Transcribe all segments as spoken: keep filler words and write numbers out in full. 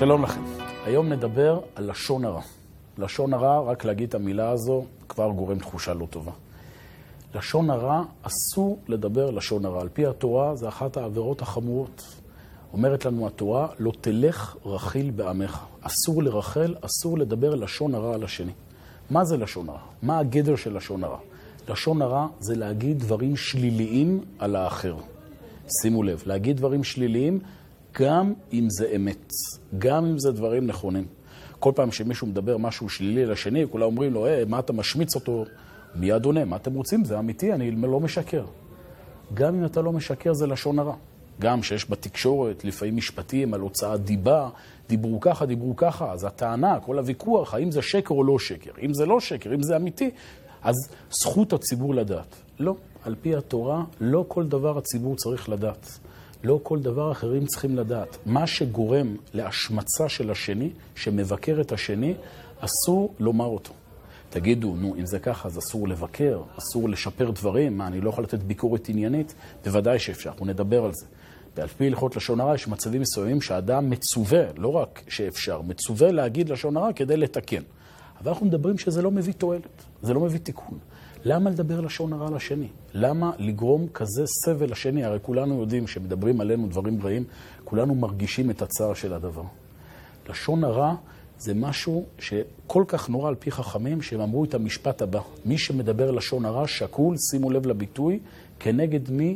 שלום לכם. היום נדבר על לשון הרע. לשון הרע, רק להגיד את המילה הזו, כבר גורם תחושה לא טובה. לשון הרע, אסור לדבר לשון הרע. על פי התורה, זה אחת העבירות החמורות. אומרת לנו התורה, לא תלך רכיל בעמך. אסור לרחל, אסור לדבר לשון הרע על השני. מה זה לשון הרע? מה הגדר של לשון הרע? לשון הרע זה להגיד דברים שליליים על האחר. שימו לב, להגיד דברים שליליים גם אם זה אמת, גם אם זה דברים נכונים. כל פעם שמישהו מדבר משהו שלילי לשני, כולם אומרים לו, אה, מה אתה משמיץ אותו? מיד עונה, מה אתם רוצים? זה אמיתי, אני לא משקר. גם אם אתה לא משקר, זה לשון הרע. גם שיש בתקשורת, לפעמים משפטים על הוצאת דיבה, דיברו ככה, דיברו ככה, אז הטענה, כל הוויכוח, האם זה שקר או לא שקר. אם זה לא שקר, אם זה אמיתי, אז זכות הציבור לדעת. לא, על פי התורה, לא כל דבר הציבור צריך לדעת. לא כל דבר אחרים צריכים לדעת. מה שגורם להשמצה של השני, שמבקר את השני, אסור לומר אותו. תגידו, נו, אם זה ככה, אז אסור לבקר, אסור לשפר דברים, מה, אני לא יכול לתת ביקורת עניינית? בוודאי שאפשר, אנחנו נדבר על זה. ועל פי הלכות לשון הרע, יש מצבים מסוימים שהאדם מצווה, לא רק שאפשר, מצווה להגיד לשון הרע כדי לתקן. אבל אנחנו מדברים שזה לא מביא תועלת, זה לא מביא תיקון. למה לדבר לשון הרע לשני? למה לגרום כזה סבל לשני? הרי כולנו יודעים שמדברים עלינו דברים רעים, כולנו מרגישים את הצער של הדבר. לשון הרע זה משהו שכל כך נורא על פי חכמים שהם אמרו את המשפט הבא. מי שמדבר לשון הרע שקול, שימו לב לביטוי, כנגד מי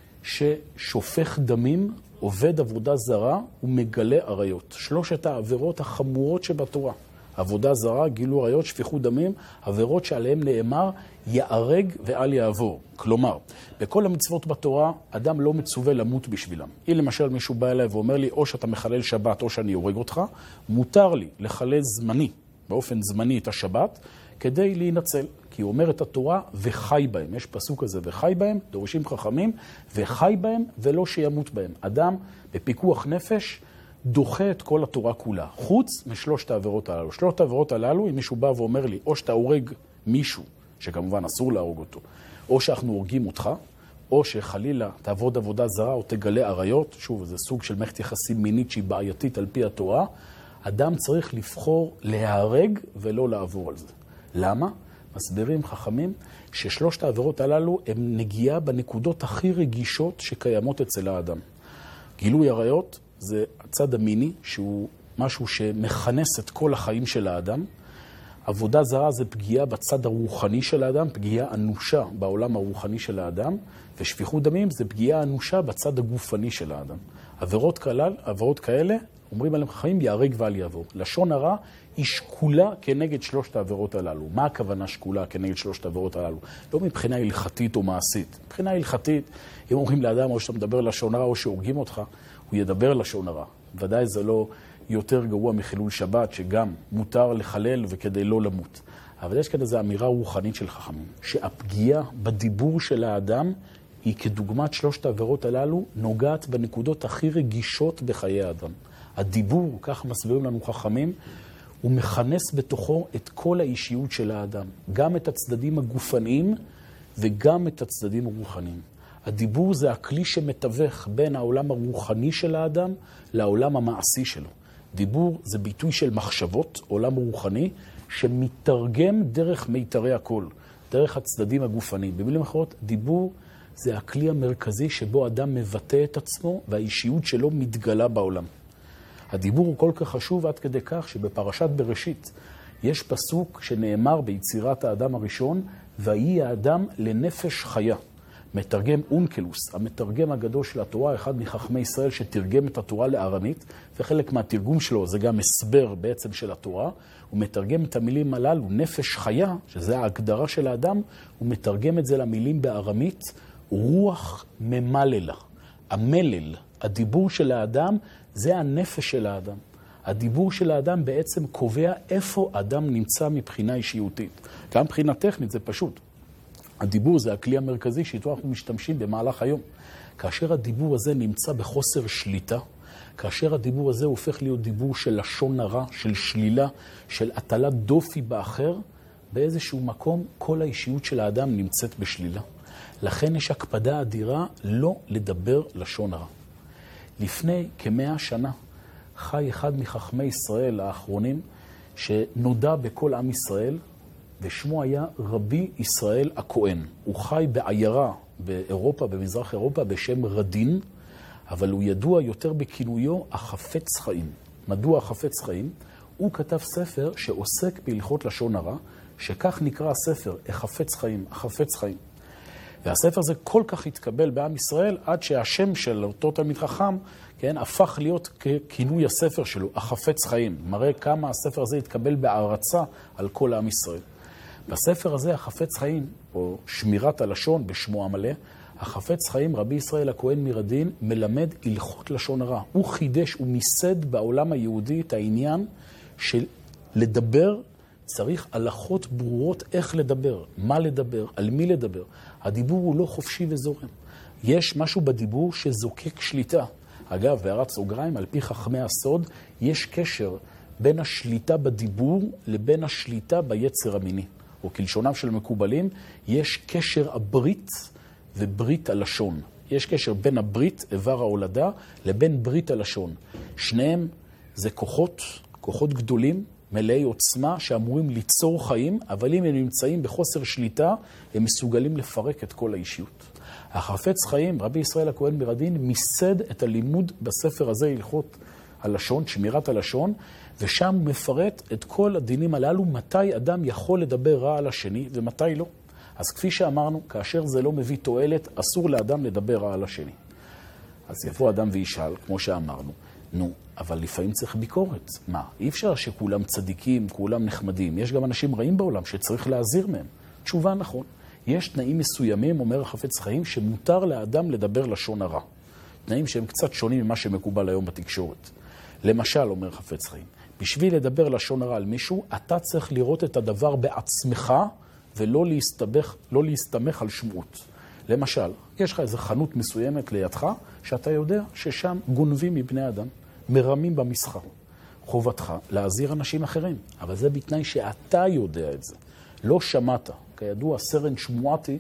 ששופך דמים, עובד עבודה זרה ומגלה עריות. שלושת העבירות החמורות שבתורה. עבודה זרה, גילו עריות, שפיכו דמים, עבירות שעליהם נאמר יערג ואל יעבור. כלומר, בכל המצוות בתורה, אדם לא מצווה למות בשבילם. אם למשל מישהו בא אליי ואומר לי, או שאתה מחלל שבת או שאני יורג אותך, מותר לי לחלל זמני, באופן זמני את השבת, כדי להינצל. כי הוא אומר את התורה וחי בהם. יש פסוק הזה וחי בהם, דורשים חכמים, וחי בהם ולא שימות בהם. אדם בפיקוח נפש, דוחה את כל התורה כולה, חוץ משלושת העבירות הללו. שלושת העבירות הללו, אם מישהו בא ואומר לי, או שאתה הורג מישהו, שכמובן אסור להרוג אותו, או שאנחנו הורגים אותך, או שחלילה תעבוד עבודה זרה או תגלה עריות, שוב, זה סוג של מערכת יחסים מינית שהיא בעייתית על פי התורה, אדם צריך לבחור להיהרג ולא לעבור על זה. למה? מסבירים חכמים ששלושת העבירות הללו הם נגיעה בנקודות הכי רגישות שקיימות אצל האדם. גילוי עריות זה הצד המיני, שהוא משהו שמכנס את כל החיים של האדם. עבודה זרה זה פגיעה בצד הרוחני של האדם, פגיעה אנושה בעולם הרוחני של האדם, ושפיכות דמים זה פגיעה אנושה בצד הגופני של האדם. עבירות כלל, עבירות כאלה, אומרים עליהם חיים, יערג ואל יעבור. לשון הרע היא שקולה כנגד שלושת העבירות הללו. מה הכוונה שקולה כנגד שלושת העבירות הללו? לא מבחינה הלכתית או מעשית. מבחינה הלכתית, אם אומרים לאדם או שאתה מדבר לשון הרע או שהורגים אותך, הוא ידבר לשון הרע. ודאי זה לא יותר גרוע מחילול שבת, שגם מותר לחלל וכדי לא למות. אבל יש כאן איזו אמירה רוחנית של חכמים, שהפגיעה בדיבור של האדם היא כדוגמת שלושת העבירות הללו, נוגעת בנקודות הכי רגישות בחיי האדם. הדיבור, כך מסבירים לנו חכמים, הוא מכנס בתוכו את כל האישיות של האדם, גם את הצדדים הגופניים וגם את הצדדים הרוחניים. הדיבור זה הכלי שמתווך בין העולם הרוחני של האדם לעולם המעשי שלו. דיבור זה ביטוי של מחשבות, עולם רוחני, שמתרגם דרך מיתרי הקול, דרך הצדדים הגופניים. במילים אחרות, דיבור זה הכלי המרכזי שבו אדם מבטא את עצמו והאישיות שלו מתגלה בעולם. הדיבור הוא כל כך חשוב עד כדי כך שבפרשת בראשית יש פסוק שנאמר ביצירת האדם הראשון, ויהי האדם לנפש חיה. מתרגם אונקלוס, המתרגם הגדול של התורה, אחד מחכמי ישראל שתרגם את התורה לארמית, וחלק מהתרגום שלו זה גם הסבר בעצם של התורה, הוא מתרגם את המילים הללו, נפש חיה, שזה ההגדרה של האדם, הוא מתרגם את זה למילים בארמית, רוח ממללה. המלל, הדיבור של האדם, זה הנפש של האדם. הדיבור של האדם בעצם קובע איפה אדם נמצא מבחינה אישיותית. גם מבחינה טכנית זה פשוט. הדיבור זה הכלי המרכזי שאיתו אנחנו משתמשים במהלך היום. כאשר הדיבור הזה נמצא בחוסר שליטה, כאשר הדיבור הזה הופך להיות דיבור של לשון הרע, של שלילה, של הטלת דופי באחר, באיזשהו מקום כל האישיות של האדם נמצאת בשלילה. לכן יש הקפדה אדירה לא לדבר לשון הרע. לפני כמאה שנה חי אחד מחכמי ישראל האחרונים, שנודע בכל עם ישראל, ושמו היה רבי ישראל הכהן. הוא חי בעיירה באירופה, במזרח אירופה, בשם רדין, אבל הוא ידוע יותר בכינויו החפץ חיים. מדוע החפץ חיים? הוא כתב ספר שעוסק בהלכות לשון הרע, שכך נקרא הספר, החפץ חיים, החפץ חיים. והספר הזה כל כך התקבל בעם ישראל, עד שהשם של אותו תלמיד חכם, כן, הפך להיות ככינוי הספר שלו, החפץ חיים. מראה כמה הספר הזה התקבל בהערצה על כל עם ישראל. בספר הזה, החפץ חיים, או שמירת הלשון בשמו המלא, החפץ חיים, רבי ישראל הכהן מרדין, מלמד הלכות לשון הרע. הוא חידש, הוא מיסד בעולם היהודי את העניין של לדבר, צריך הלכות ברורות איך לדבר, מה לדבר, על מי לדבר. הדיבור הוא לא חופשי וזורם. יש משהו בדיבור שזוקק שליטה. אגב, בהערת סוגריים, על פי חכמי הסוד, יש קשר בין השליטה בדיבור לבין השליטה ביצר המיני. או כלשונם של מקובלים, יש קשר הברית וברית הלשון. יש קשר בין הברית, איבר ההולדה, לבין ברית הלשון. שניהם זה כוחות, כוחות גדולים, מלאי עוצמה, שאמורים ליצור חיים, אבל אם הם נמצאים בחוסר שליטה, הם מסוגלים לפרק את כל האישיות. החפץ חיים, רבי ישראל הכהן מרדין, מיסד את הלימוד בספר הזה, הלכות הלשון, שמירת הלשון, ושם הוא מפרט את כל הדינים הללו, מתי אדם יכול לדבר רע על השני ומתי לא. אז כפי שאמרנו, כאשר זה לא מביא תועלת, אסור לאדם לדבר רע על השני. אז יבוא אדם וישאל, כמו שאמרנו, נו, אבל לפעמים צריך ביקורת. מה? אי אפשר שכולם צדיקים, כולם נחמדים. יש גם אנשים רעים בעולם שצריך להזהיר מהם. תשובה נכון. יש תנאים מסוימים, אומר החפץ חיים, שמותר לאדם לדבר לשון הרע. תנאים שהם קצת שונים ממה שמקובל היום בתקשורת. למשל, אומר חפץ חיים, בשביל לדבר לשון הרע על מישהו, אתה צריך לראות את הדבר בעצמך, ולא להסתבך, לא להסתמך על שמועות. למשל, יש לך איזו חנות מסוימת לידך, שאתה יודע ששם גונבים מבני אדם, מרמים במסחר. חובתך להזהיר אנשים אחרים, אבל זה בתנאי שאתה יודע את זה. לא שמעת. כידוע, סרן שמועתי,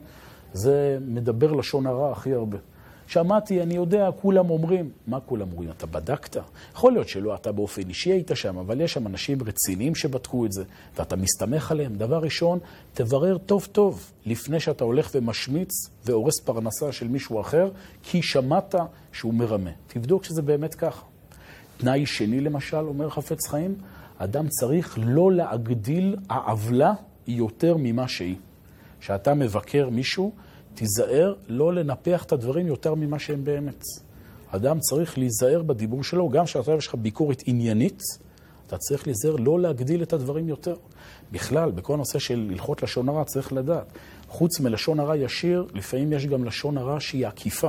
זה מדבר לשון הרע הכי הרבה. שמעתי, אני יודע, כולם אומרים. מה כולם אומרים? אתה בדקת? יכול להיות שלא, אתה באופן אישי היית שם, אבל יש שם אנשים רציניים שבדקו את זה, ואתה מסתמך עליהם. דבר ראשון, תברר טוב טוב, לפני שאתה הולך ומשמיץ והורס פרנסה של מישהו אחר, כי שמעת שהוא מרמה. תבדוק שזה באמת ככה. תנאי שני למשל, אומר חפץ חיים, אדם צריך לא להגדיל העוולה יותר ממה שהיא. שאתה מבקר מישהו, תיזהר לא לנפח את הדברים יותר ממה שהם באמת. אדם צריך להיזהר בדיבור שלו, גם שאתה יש לך ביקורת עניינית, אתה צריך להיזהר לא להגדיל את הדברים יותר. בכלל, בכל נושא של הלכות לשון הרע צריך לדעת. חוץ מלשון הרע ישיר, לפעמים יש גם לשון הרע שהיא עקיפה.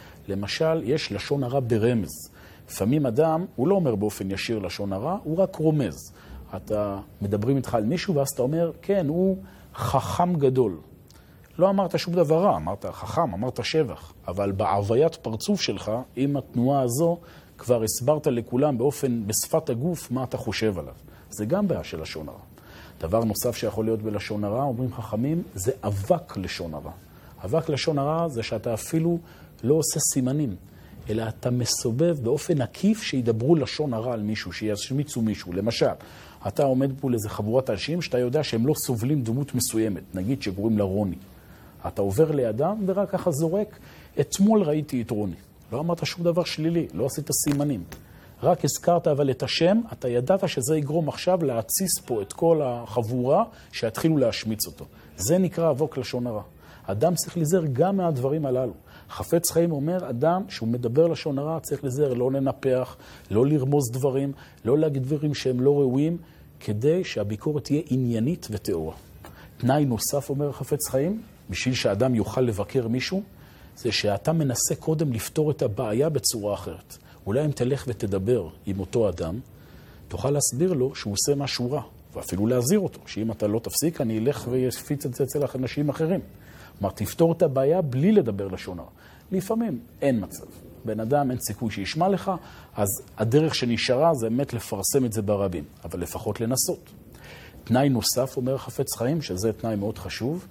למשל, יש לשון הרע ברמז. לפעמים אדם, הוא לא אומר באופן ישיר לשון הרע, הוא רק רומז. אתה מדברים איתך על מישהו, ואז אתה אומר, כן, הוא חכם גדול. לא אמרת שום דבר רע, אמרת חכם, אמרת שבח. אבל בהוויית פרצוף שלך, עם התנועה הזו, כבר הסברת לכולם באופן, בשפת הגוף, מה אתה חושב עליו. זה גם בעיה של לשון הרע. דבר נוסף שיכול להיות בלשון הרע, אומרים חכמים, זה אבק לשון הרע. אבק לשון הרע זה שאתה אפילו לא עושה סימנים, אלא אתה מסובב באופן עקיף שידברו לשון הרע על מישהו, שישמיצו מישהו. למשל, אתה עומד פה לאיזה חבורת אנשים שאתה יודע שהם לא סובלים דמות מסוימת, נגיד שקוראים לה רוני. אתה עובר לידם ורק ככה זורק, אתמול ראיתי את רוני. לא אמרת שום דבר שלילי, לא עשית סימנים. רק הזכרת אבל את השם, אתה ידעת שזה יגרום עכשיו להציס פה את כל החבורה שיתחילו להשמיץ אותו. זה נקרא אבוק לשון הרע. אדם צריך להיזהר גם מהדברים הללו. חפץ חיים אומר, אדם שהוא מדבר לשון הרע צריך להיזהר לא לנפח, לא לרמוז דברים, לא להגיד דברים שהם לא ראויים, כדי שהביקורת תהיה עניינית וטהורה. תנאי נוסף, אומר חפץ חיים, בשביל שאדם יוכל לבקר מישהו, זה שאתה מנסה קודם לפתור את הבעיה בצורה אחרת. אולי אם תלך ותדבר עם אותו אדם, תוכל להסביר לו שהוא עושה משהו רע, ואפילו להזהיר אותו, שאם אתה לא תפסיק, אני אלך ויפיץ את זה אצל אנשים אחרים. כלומר, תפתור את הבעיה בלי לדבר לשון הרע. לפעמים אין מצב. בן אדם אין סיכוי שישמע לך, אז הדרך שנשארה זה באמת לפרסם את זה ברבים, אבל לפחות לנסות. תנאי נוסף, אומר חפץ חיים, שזה תנאי מאוד חשוב,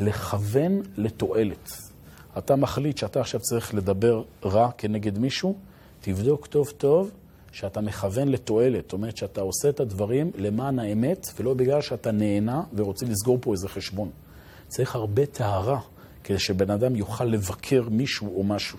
לכוון לתועלת. אתה מחליט שאתה עכשיו צריך לדבר רע כנגד מישהו, תבדוק טוב טוב שאתה מכוון לתועלת. זאת אומרת שאתה עושה את הדברים למען האמת, ולא בגלל שאתה נהנה ורוצה לסגור פה איזה חשבון. צריך הרבה טהרה, כדי שבן אדם יוכל לבקר מישהו או משהו.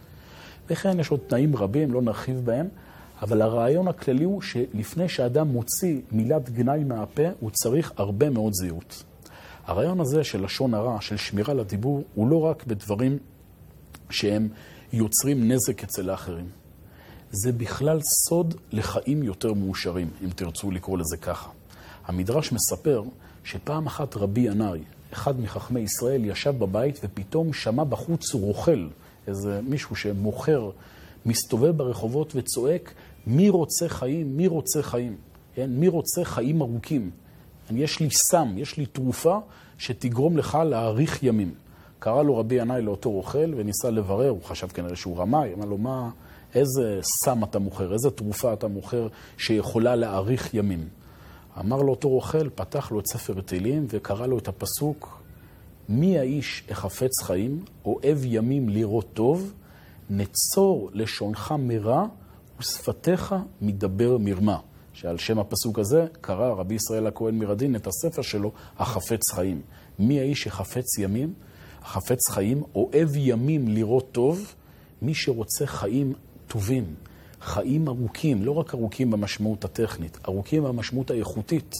וכן יש עוד תנאים רבים, לא נרחיב בהם, אבל הרעיון הכללי הוא שלפני שאדם מוציא מילת גנאי מהפה, הוא צריך הרבה מאוד זהירות. הרעיון הזה של לשון הרע, של שמירה לדיבור, הוא לא רק בדברים שהם יוצרים נזק אצל האחרים. זה בכלל סוד לחיים יותר מאושרים, אם תרצו לקרוא לזה ככה. המדרש מספר שפעם אחת רבי ינאי, אחד מחכמי ישראל, ישב בבית ופתאום שמע בחוץ רוכל, איזה מישהו שמוכר, מסתובב ברחובות וצועק, מי רוצה חיים? מי רוצה חיים? כן? מי רוצה חיים ארוכים? יש לי סם, יש לי תרופה שתגרום לך להאריך ימים. קרא לו רבי ינאי לאותו רוכל וניסה לברר, הוא חשב כנראה שהוא רמאי, אמר לו, מה, איזה סם אתה מוכר, איזה תרופה אתה מוכר שיכולה להאריך ימים? אמר לו אותו רוכל, פתח לו את ספר תהילים וקרא לו את הפסוק, מי האיש החפץ חיים, אוהב ימים לראות טוב, נצור לשונך מרע ושפתיך מדבר מרמה. שעל שם הפסוק הזה קרא רבי ישראל הכהן מרדין את הספר שלו, החפץ חיים. מי האיש שחפץ ימים? החפץ חיים, אוהב ימים לראות טוב, מי שרוצה חיים טובים, חיים ארוכים, לא רק ארוכים במשמעות הטכנית, ארוכים במשמעות האיכותית.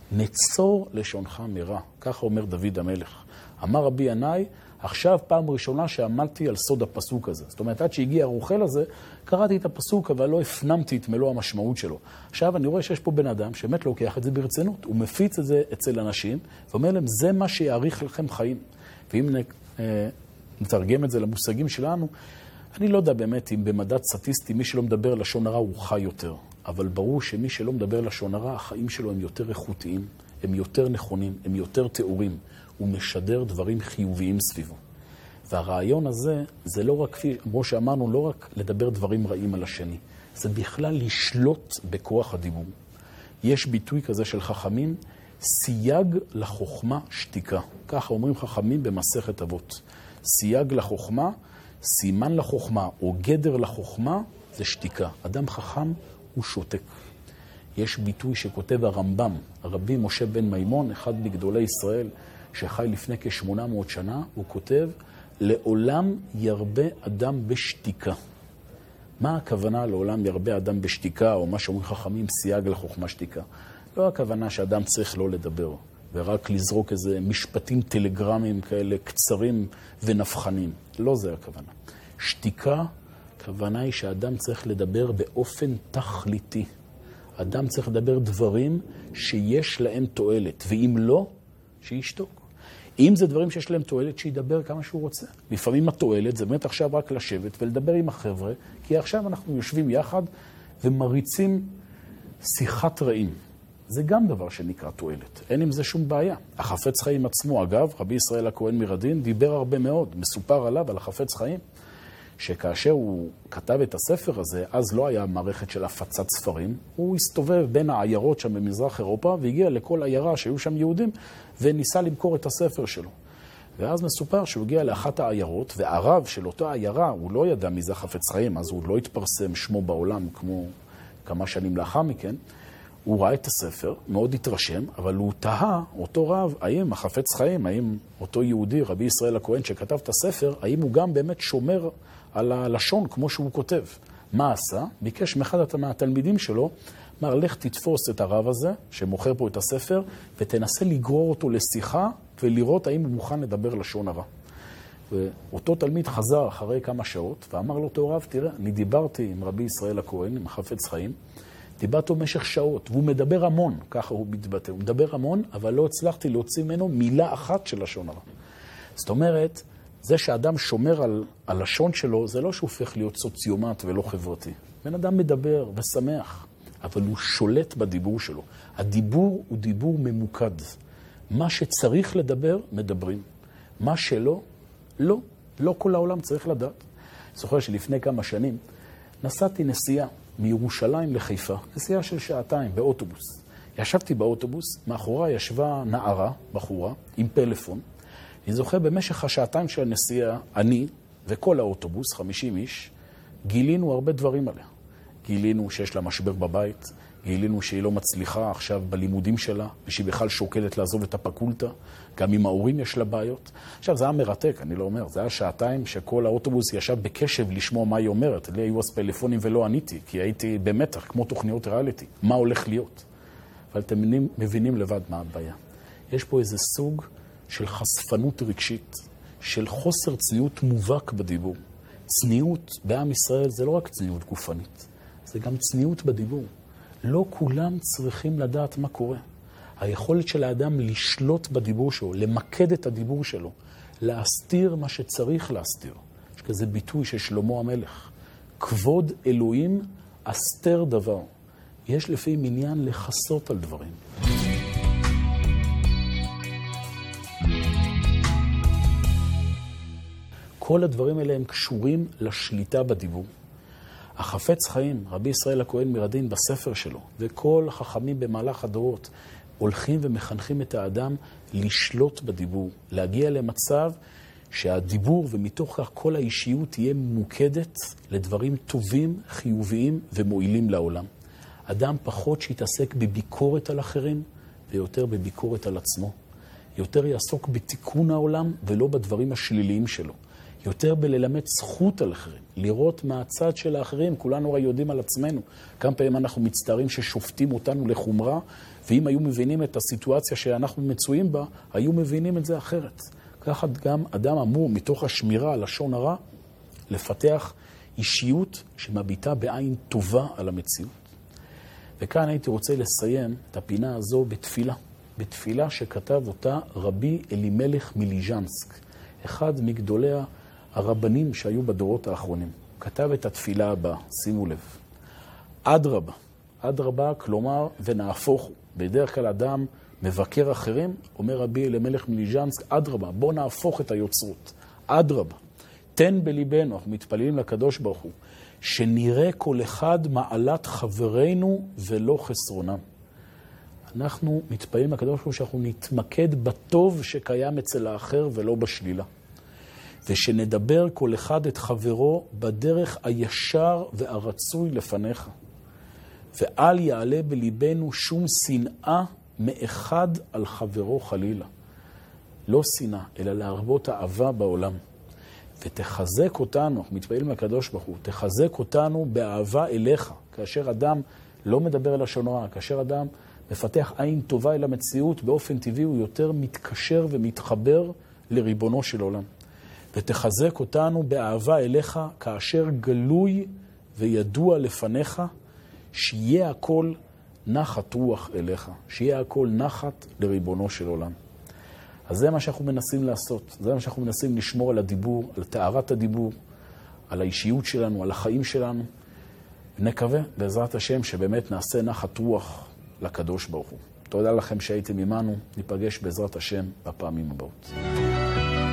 נצור לשונך מרע, ככה אומר דוד המלך. אמר רבי ינאי, עכשיו פעם ראשונה שעמדתי על סוד הפסוק הזה. זאת אומרת, עד שהגיע הרוכל הזה, קראתי את הפסוק, אבל לא הפנמתי את מלוא המשמעות שלו. עכשיו אני רואה שיש פה בן אדם שבאמת לוקח את זה ברצינות. הוא מפיץ את זה אצל אנשים, ואומר להם, זה מה שיעריך לכם חיים. ואם נתרגם את זה למושגים שלנו, אני לא יודע באמת אם במדע סטטיסטי מי שלא מדבר לשון הרע הוא חי יותר. אבל ברור שמי שלא מדבר לשון הרע, החיים שלו הם יותר איכותיים, הם יותר נכונים, הם יותר תיאורים. הוא משדר דברים חיוביים סביבו. והרעיון הזה, זה לא רק, כמו שאמרנו, לא רק לדבר דברים רעים על השני, זה בכלל לשלוט בכוח הדיבור. יש ביטוי כזה של חכמים, סייג לחוכמה שתיקה. ככה אומרים חכמים במסכת אבות. סייג לחוכמה, סימן לחוכמה או גדר לחוכמה, זה שתיקה. אדם חכם הוא שותק. יש ביטוי שכותב הרמב"ם, הרבי משה בן מימון, אחד מגדולי ישראל, שחי לפני כשמונה מאות שנה, הוא כותב, לעולם ירבה אדם בשתיקה. מה הכוונה לעולם ירבה אדם בשתיקה, או מה שאומרים חכמים, סייג לחוכמה שתיקה? לא הכוונה שאדם צריך לא לדבר, ורק לזרוק איזה משפטים טלגרמים כאלה קצרים ונפחנים. לא זה הכוונה. שתיקה, הכוונה היא שאדם צריך לדבר באופן תכליתי. אדם צריך לדבר דברים שיש להם תועלת, ואם לא, שישתוק. אם זה דברים שיש להם תועלת, שידבר כמה שהוא רוצה. לפעמים התועלת זה באמת עכשיו רק לשבת ולדבר עם החבר'ה, כי עכשיו אנחנו יושבים יחד ומריצים שיחת רעים. זה גם דבר שנקרא תועלת. אין עם זה שום בעיה. החפץ חיים עצמו, אגב, רבי ישראל הכהן מרדין, דיבר הרבה מאוד. מסופר עליו, על החפץ חיים, שכאשר הוא כתב את הספר הזה, אז לא היה מערכת של הפצת ספרים. הוא הסתובב בין העיירות שם במזרח אירופה, והגיע לכל עיירה שהיו שם יהודים, וניסה למכור את הספר שלו. ואז מסופר שהוא הגיע לאחת העיירות, והרב של אותה עיירה, הוא לא ידע מי זה החפץ חיים, אז הוא לא התפרסם שמו בעולם כמו כמה שנים לאחר מכן. הוא ראה את הספר, מאוד התרשם, אבל הוא תהה, אותו רב, האם החפץ חיים, האם אותו יהודי, רבי ישראל הכהן שכתב את הספר, האם הוא גם באמת שומר על הלשון כמו שהוא כותב. מה עשה? ביקש מאחד מהתלמידים שלו, אמר, לך תתפוס את הרב הזה, שמוכר פה את הספר, ותנסה לגרור אותו לשיחה, ולראות האם הוא מוכן לדבר לשון הרע. ואותו תלמיד חזר אחרי כמה שעות, ואמר לו אותו רב, תראה, אני דיברתי עם רבי ישראל הכהן, עם החפץ חיים, דיברתו במשך שעות, והוא מדבר המון, ככה הוא מתבטא, הוא מדבר המון, אבל לא הצלחתי להוציא ממנו מילה אחת של לשון הרע. זאת אומרת, זה שאדם שומר על הלשון שלו, זה לא שהופך להיות סוציומט ולא חברתי. בן אדם מדבר ושמח, אבל הוא שולט בדיבור שלו. הדיבור הוא דיבור ממוקד. מה שצריך לדבר, מדברים. מה שלא, לא. לא כל העולם צריך לדעת. זוכר שלפני כמה שנים, נסעתי נסיעה מירושלים לחיפה, נסיעה של שעתיים באוטובוס. ישבתי באוטובוס, מאחורי ישבה נערה, בחורה, עם פלאפון. אני זוכר במשך השעתיים של הנסיעה, אני וכל האוטובוס, חמישים איש, גילינו הרבה דברים עליה. גילינו שיש לה משבר בבית, גילינו שהיא לא מצליחה עכשיו בלימודים שלה, ושהיא בכלל שוקלת לעזוב את הפקולטה, גם עם ההורים יש לה בעיות. עכשיו, זה היה מרתק, אני לא אומר, זה היה שעתיים שכל האוטובוס ישב בקשב לשמוע מה היא אומרת. לי היו אז פלאפונים ולא עניתי, כי הייתי במתח, כמו תוכניות ריאליטי, מה הולך להיות. אבל אתם מבינים, מבינים לבד מה הבעיה. יש פה איזה סוג של חשפנות רגשית, של חוסר צניעות מובהק בדיבור. צניעות בעם ישראל זה לא רק צניעות גופנית, זה גם צניעות בדיבור. לא כולם צריכים לדעת מה קורה. היכולת של האדם לשלוט בדיבור שלו, למקד את הדיבור שלו, להסתיר מה שצריך להסתיר. יש כזה ביטוי של שלמה המלך. כבוד אלוהים אסתר דבר. יש לפעמים עניין לחסות על דברים. כל הדברים האלה הם קשורים לשליטה בדיבור. החפץ חיים, רבי ישראל הכהן מרדין בספר שלו, וכל החכמים במהלך הדורות, הולכים ומחנכים את האדם לשלוט בדיבור, להגיע למצב שהדיבור ומתוך כך כל האישיות תהיה ממוקדת לדברים טובים, חיוביים ומועילים לעולם. אדם פחות שיתעסק בביקורת על אחרים ויותר בביקורת על עצמו. יותר יעסוק בתיקון העולם ולא בדברים השליליים שלו. יותר בללמד זכות על אחרים, לראות מהצד של האחרים, כולנו הרי יודעים על עצמנו. כמה פעמים אנחנו מצטערים ששופטים אותנו לחומרה, ואם היו מבינים את הסיטואציה שאנחנו מצויים בה, היו מבינים את זה אחרת. ככה גם אדם אמור מתוך השמירה על לשון הרע, לפתח אישיות שמביטה בעין טובה על המציאות. וכאן הייתי רוצה לסיים את הפינה הזו בתפילה. בתפילה שכתב אותה רבי אלימלך מליז'נסק, אחד מגדולי הרבנים שהיו בדורות האחרונים. הוא כתב את התפילה הבאה, שימו לב. אדרבה, אדרבה, כלומר, ונהפוך. בדרך כלל אדם מבקר אחרים, אומר רבי אלימלך מליז'נסק, אדרבה, בוא נהפוך את היוצרות. אדרבה, תן בליבנו, אנחנו מתפללים לקדוש ברוך הוא, שנראה כל אחד מעלת חברינו ולא חסרונם. אנחנו מתפללים לקדוש ברוך הוא שאנחנו נתמקד בטוב שקיים אצל האחר ולא בשלילה. ושנדבר כל אחד את חברו בדרך הישר והרצוי לפניך. ואל יעלה בליבנו שום שנאה מאחד על חברו חלילה. לא שנאה, אלא להרבות אהבה בעולם. ותחזק אותנו, אנחנו מתפעלים לקדוש ברוך הוא, תחזק אותנו באהבה אליך. כאשר אדם לא מדבר על לשון הרע, כאשר אדם מפתח עין טובה אל המציאות, באופן טבעי הוא יותר מתקשר ומתחבר לריבונו של עולם. ותחזק אותנו באהבה אליך, כאשר גלוי וידוע לפניך, שיהיה הכל נחת רוח אליך, שיהיה הכל נחת לריבונו של עולם. אז זה מה שאנחנו מנסים לעשות, זה מה שאנחנו מנסים לשמור על הדיבור, על תארת הדיבור, על האישיות שלנו, על החיים שלנו. ונקווה בעזרת השם שבאמת נעשה נחת רוח לקדוש ברוך הוא. תודה לכם שהייתם עמנו, ניפגש בעזרת השם בפעמים הבאות.